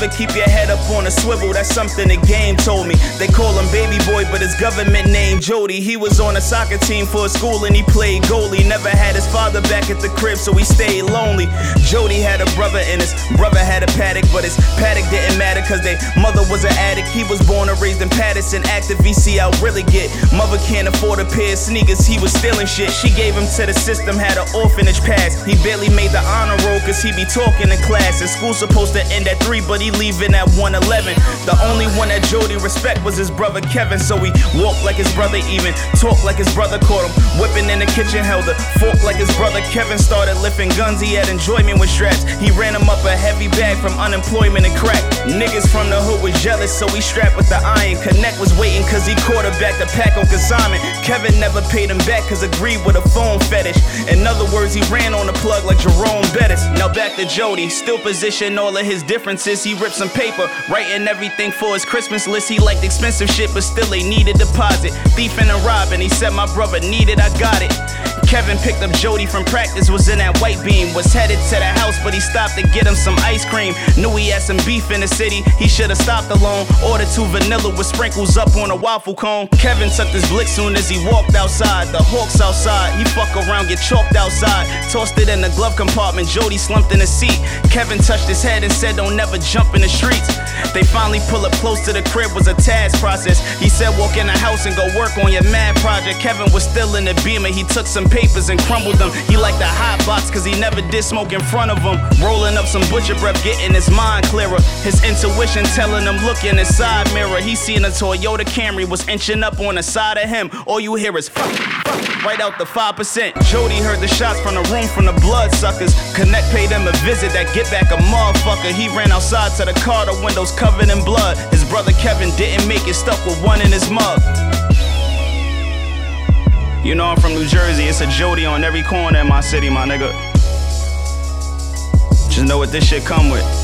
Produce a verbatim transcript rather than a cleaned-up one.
Never keep your head up on a swivel, that's something the game told me. They call him baby boy, but his government name Jody. He was on a soccer team for his school and he played goalie. Never had his father back at the crib, so he stayed lonely. Jody had a brother and his brother had a paddock, but his paddock didn't matter cause their mother was an addict. He was born and raised in Patterson, active V C I'll really get. Mother can't afford a pair of sneakers, he was stealing shit. She gave him to the system, had an orphanage pass. He barely made the honor roll cause he be talking in class. And school's supposed to end at three, but he leaving at one eleven. The only one that Jody respect was his brother Kevin, so he walked like his brother even, talked like his brother caught him whipping in the kitchen, held a fork like his brother Kevin. Started lifting guns, he had enjoyment with straps. He ran him up a heavy bag from unemployment and crack. Niggas from the hood was jealous, so he strapped with the iron. Connect was waiting cause he quarterbacked the pack on consignment. Kevin never paid him back cause agreed with a phone fetish. In other words, he ran on the plug like Jerome Bettis. Now back to Jody, still position all of his differences. He ripped some paper, writing everything for his Christmas list. He liked expensive shit, but still they needed deposit. Thiefing and robbing, he said my brother needed, I got it. Kevin picked up Jody from practice, was in that white beam, was headed to the house, but he stopped to get him some ice cream. Knew he had some beef in the city, he should've stopped alone. Ordered two vanilla with sprinkles up on a waffle cone. Kevin took his blick soon as he walked outside. The Hawks outside, he fuck around, get chalked outside. Tossed it in the glove compartment, Jody slumped in the seat. Kevin touched his head and said don't never jump in the streets. They finally pull up close to the crib, was a task process. He said walk in the house and go work on your mad project. Kevin was still in the Beamer, he took some papers and crumbled them. He liked the hot box cause he never did smoke in front of him. Rolling up some butcher breath, getting his mind clearer. His intuition telling him look in his side mirror. He seen a Toyota Camry was inching up on the side of him. All you hear is fuck, fuck, right out the five percent. Jody heard the shots from the room from the bloodsuckers. Connect paid him a visit, that get back a motherfucker. He ran outside to the car, the windows covered in blood. His brother Kevin didn't make it, stuck with one in his mug. You know I'm from New Jersey, it's a Jody on every corner in my city, my nigga. Just know what this shit come with.